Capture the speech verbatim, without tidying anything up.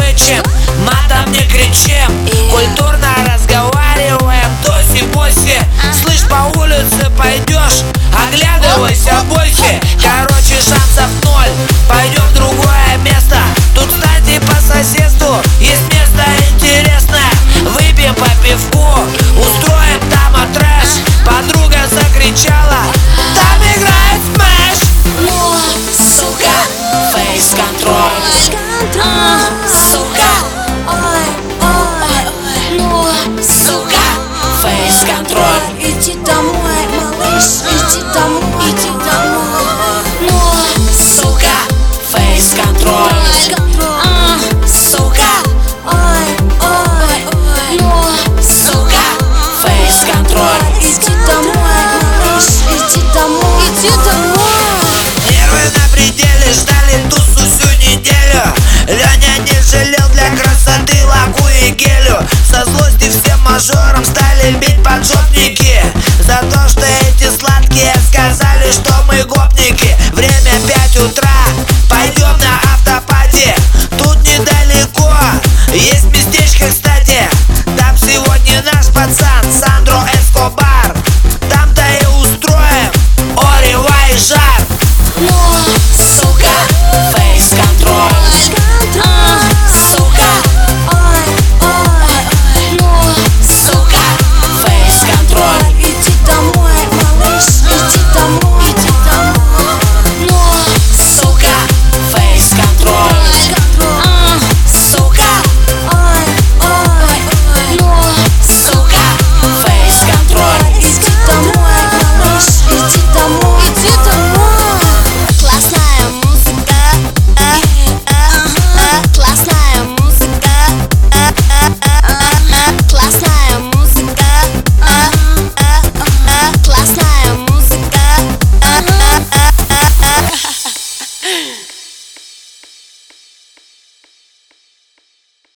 мычим, матом не кричим, культурно разговариваем, тоси-боси. Слышь, по улице пойдешь, оглядывайся, бойся. Короче, шансов ноль, пойдем в другое место. Тут, кстати, по соседству есть место интересное. Выпьем по пивку, устроим там трэш. Подруга закричала: там играет Smash. Ну, сука, фейс-контроль. А, сука, ой, ой, ну, сука, фейс-контроль. Иди домой, малыш, иди домой, иди домой. Ну, сука, фейс-контроль. А, сука, ой, ой, ой, ну, сука, фейс-контроль. Иди домой, малыш, иди домой, иди домой. Нервы на пределе, ждали тусу всю неделю. Леня не жалел для красоты лаку и гелю. Со злости всем мажором стали бить поджопники за то, что эти сладкие сказали, что мы гопники.